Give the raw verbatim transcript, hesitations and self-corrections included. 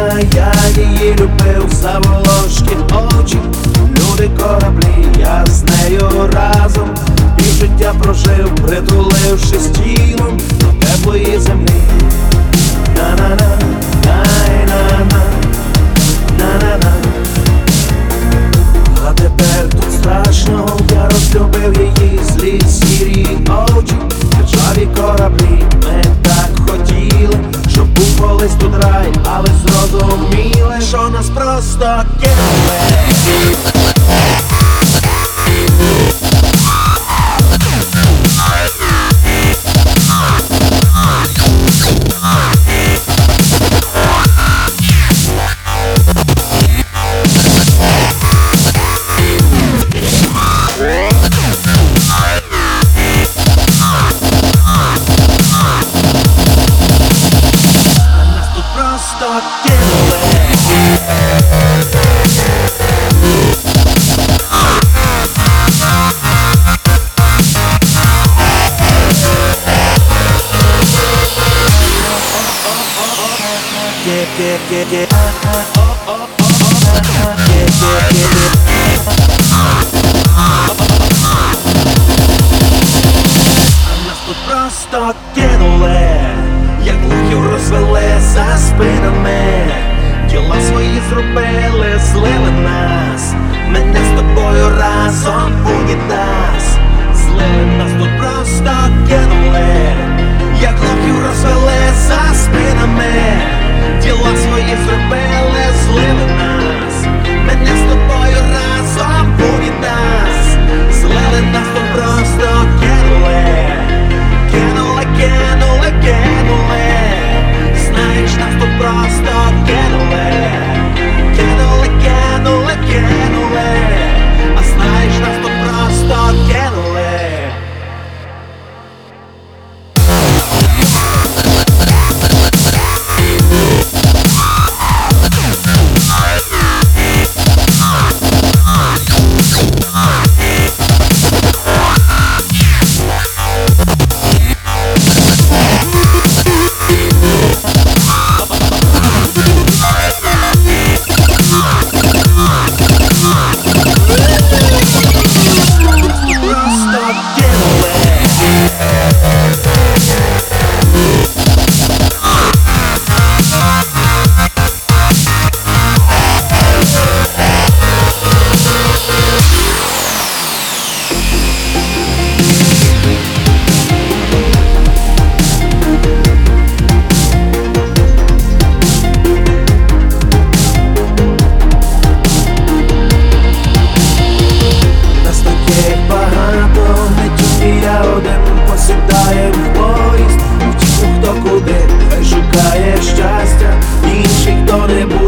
людина, я її любив за волошки очі. Люди, кораблі, я з нею разом півжиття прожив, притулившись тілом до теплої землі. На-на-на, най-на-на, на-на-на. А тепер тут страшно, я розлюбив її злі сірі очі, ржаві кораблі. Ми так хотіли, щоб був колись тут рай, але зрозуміли, що нас просто кинули. Нас тут просто кинули, як лохів розвели за спинами. Діла свої зробили, злили нас, мене з тобою разом в унітаз. Злили нас тут просто кинули, як лохів розвели за спинами. Діла свої зробили, злили нас, мене з тобою разом в унітаз. Злили нас тут просто кинули, кинули, кинули, кинули. Знаєш, нас тут просто кинули, кинули, кинули, кинули. А знаєш, нас тут просто кинули. Посідає в поїзд, втіху хто куди, хай шукає щастя, інший хто не буде.